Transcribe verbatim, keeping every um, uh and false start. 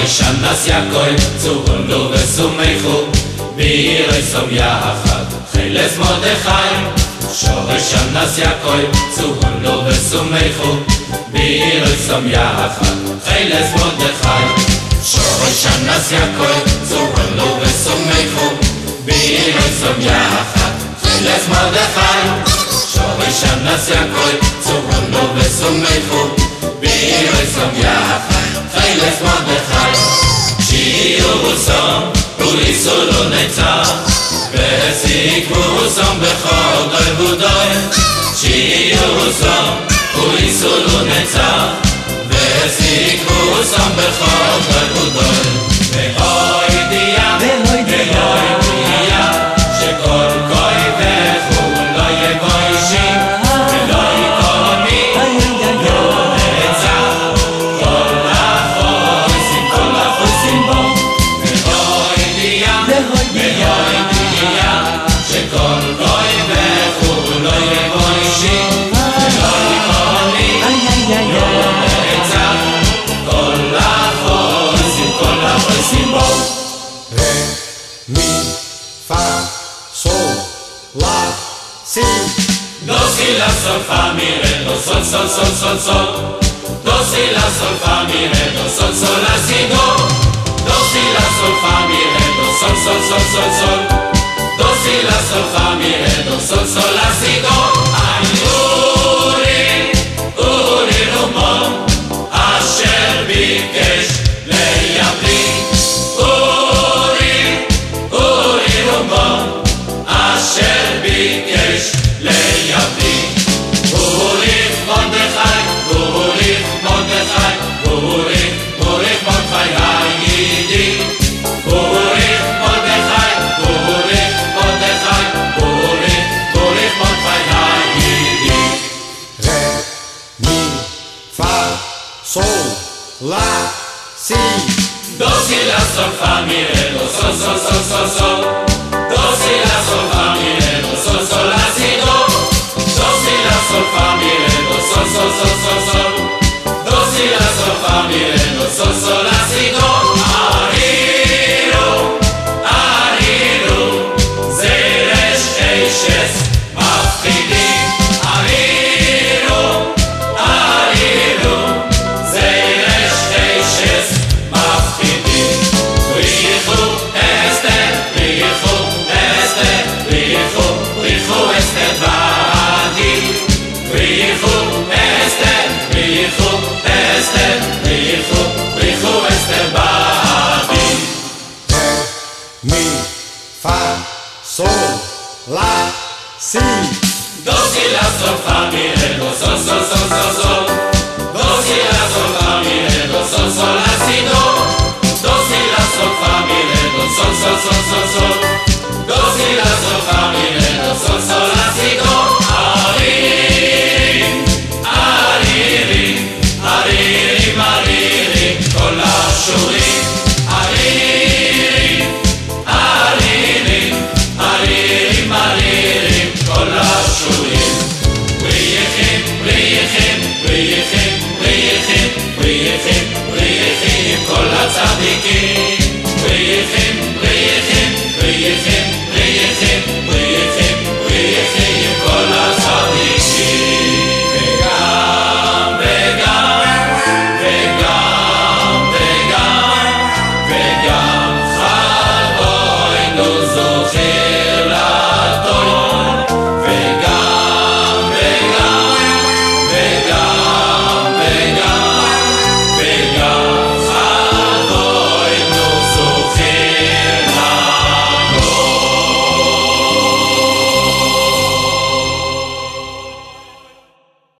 שורש יעקב צוהלו וסומכו בעיר סום יחד חילס מרדכי שורש יעקב צוהלו וסומכו בעיר סום יחד חילס מרדכי שורש יעקב צוהלו וסומכו בעיר סום יחד חילס מרדכי שורש יעקב צוהלו וסומכו בעיר סום יחד חילס מרדכי שיעור סום וליסו לא נצח והסיקו סום בכל דוי ודוי שיעור סום וליסו לא נצח והסיקו סום בכל דוי ודוי ואוי דיה ואוי דיה שכל כוי וכו לא יבוא אישים ולא יקום מי לא נצח כל החויסים כל החויסים בו ואוי דיה ואוי דיה שכל כוי וכו לא יבוא אישים ולא יקום מי לא נצח כל החויסים כל החויסים בו Mi, fa, sol, la, si. Do, si, la, sol, fa, mi, re, do, sol, sol, sol, sol, sol. Do, si, la, sol, fa, mi, re, do, sol, sol, la, si, do. Do, si, la, sol, fa, mi, re, do, sol, sol, sol, sol, sol. Do, si, la, sol, fa, mi, re, do, sol, sol, la, si, do. Ay, uri, uri, rumon, asher bikesh leyabli. אשר ביקש לידי בוריך מרדכי בוריך מרדכי בוריך בוריך מרדכי הידיד בוריך מרדכי בוריך מרדכי בוריך בוריך מרדכי הידיד Re, mi, fa, sol, la, si. Do, si, la, sol, fa, mi, re, do, sol, sol, sol, sol, sol. Do, si, la, sol, fa, mi, re, do, sol, sol, la, si, do. Do, si, la, sol, fa, mi, re, do, sol, sol, sol, sol, sol. Do, si, la, sol, fa, mi, re, do, sol, sol, la, si, do. Ariru, ariru, זרש אישס מפחידים. ariru, ariru, זרש אישס מפחידים. בריחו אסתר, בריחו אסתר, בריחו, בריחו אסתר בעדי. בריחו אסתר, בריחו אסתר, בריחו, בריחו אסתר בעדי. Re, mi, fa, sol, la, si. Do, si, la, sol, fa, mi, re, do, sol, sol, sol, sol, sol. Do, si, la, sol, fa, mi, re, do, sol, sol, la, si, do. Do, si, la, sol, fa, mi, re, do, sol, sol, sol, sol, sol. Do, si, la, sol, fa, mi, re, do, sol, sol, la, si, do. Aririm, aririm, aririm, aririm, כל השורים. aririm, aririm, aririm, aririm, כל השורים. בריחים, בריחים, בריחים, בריחים, בריחים, בריחים, כל הצדיקים.